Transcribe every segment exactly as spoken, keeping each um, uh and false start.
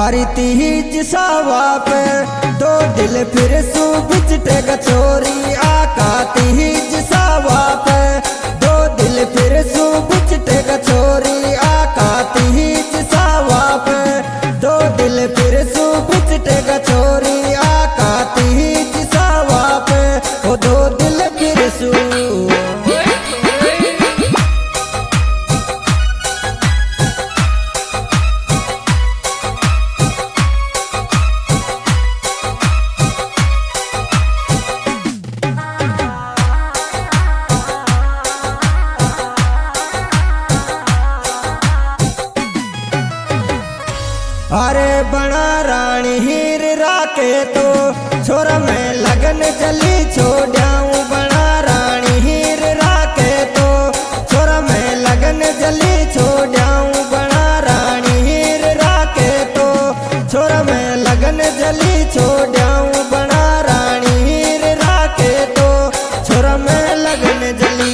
हरी तीज सावा पे दो दिल फिर सू बिचटे गचोरी आका तीज सावा पे दो दिल फिर सू बिचटे गचोरी आका तीज सावा पे दो दिल फिर सू बिचटे गचोरी आका तीज सावा पे वो दो दिल फिर सू। अरे बना रानी हीर राके तो छोरा में लगन जली छोड़ाऊं बना रानी हीर राके तो छोरा में लगन जली छोड़ाऊं बना रानी हीर राके तो छोरा में लगन जली छोड़ाऊं बना रानी हीर राके तो छोरा में लगन जली।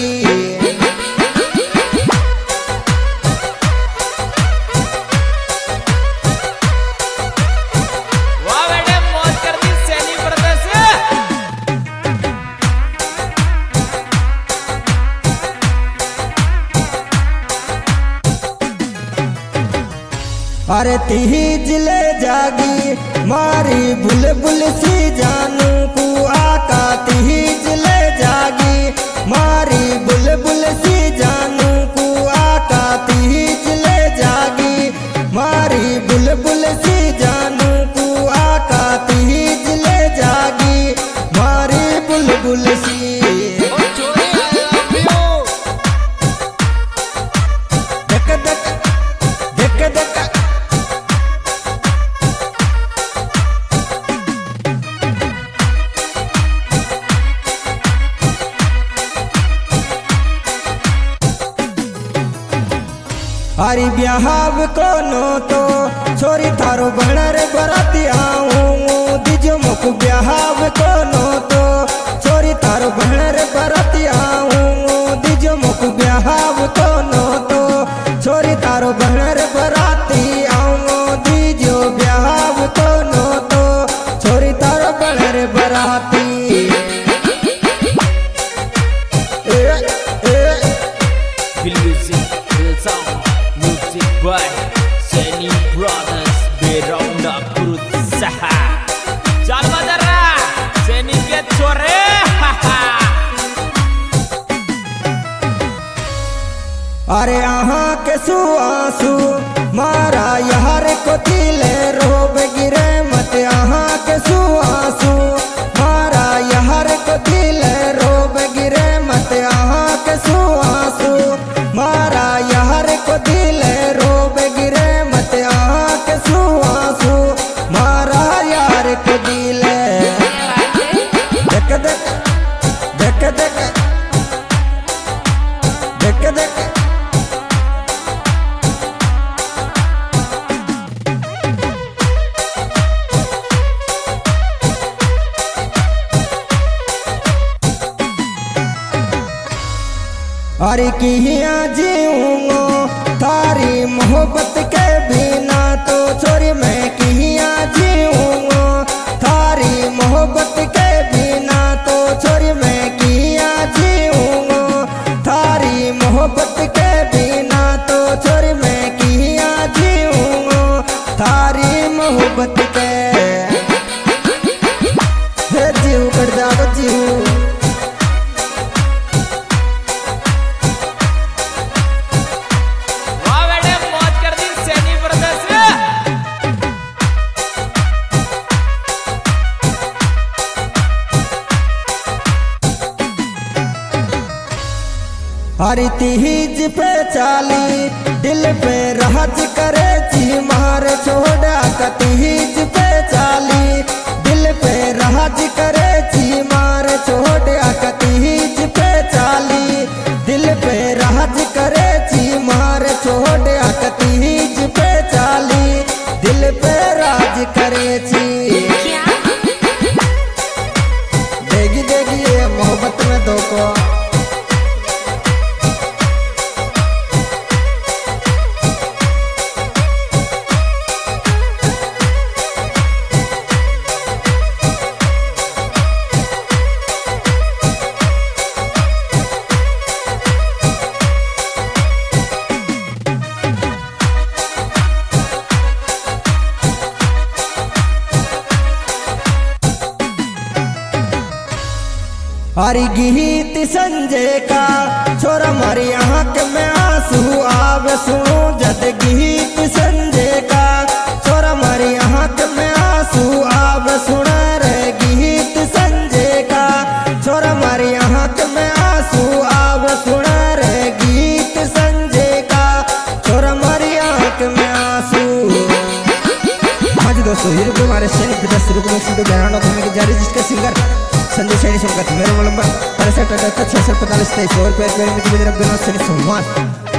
अरे तीज ले जागी मारी बुलबुल सी जानू को आका तीज ले जागी मारी बुलबुल सी जानू को आका तीज ले जागी मारी बुलबुल सी जानू को आका तीज ले जागी मारी बुलबुल सी। देख देख देख देख हरी ब्याहव कोनो तो छोरी थारो बनर बराती आऊं दिजो मुख ब्याहव कोनो तो छोरी थारो बनर बराती आऊं दिजो मुख ब्याहव कोनो तो छोरी थारो बनर बराती आऊं दिजो ब्याहव कोनो तो छोरी थारो बनर बराती। By Seni Brothers beronda berusaha Jangan badara Seni get sore अरे यहाँ के सु आंसू मारा यार को दिले रोब गिरे मत यहाँ के सु आंसू मारा यार को दिले रोब गिरे मत यहाँ के सु आंसू मारा यार को दिले रोब गिरे मत यहाँ के सु आंसू मारा यार को दिले। देख देख देख देख देख देख अरे किया जीऊंगो थारी मोहब्बत के बिना तो छोरी मैं किया जीऊंगो थारी मोहब्बत के बिना तो छोरी मैं किया जीऊंगो थारी मोहब्बत के बिना तो छोरी मैं किया जीऊंगो थारी मोहब्बत के जीव कर जाओ जीव। हरी तीज पे चाली दिल पे राज करे जी मार छोड़ा का तीज पे चाली दिल पे राज करे जी मार छोड़ा का तीज पे चाली दिल पे राज करे जी मार छोड़ा का तीज पे चाली दिल पे राज करे जी। देगी देगी ये मोहब्बत में दो को हरी गीत संजय का छोरा मारी आंख में आंसू आवे सुनो जद गीत संजय का छोरा मारी आंख में आंसू आवे सुना रे गीत संजय का छोरा मारी आंख में आंसू आवे सुना रे गीत संजय का छोरा मारी आंख में आंसू। हाँ जी दोस्तों, ये रुपये हमारे सैनिक पिता शुरू को स्टूडियो बनाना घूमने की जारी जिसका सिंगर संजय सैनी सुनकर मेरा नंबर पैंसठ अठहत्तर छह सौ पैंतालीस तेईस और पैर पैर में मेरा बिना सैनी संवाद।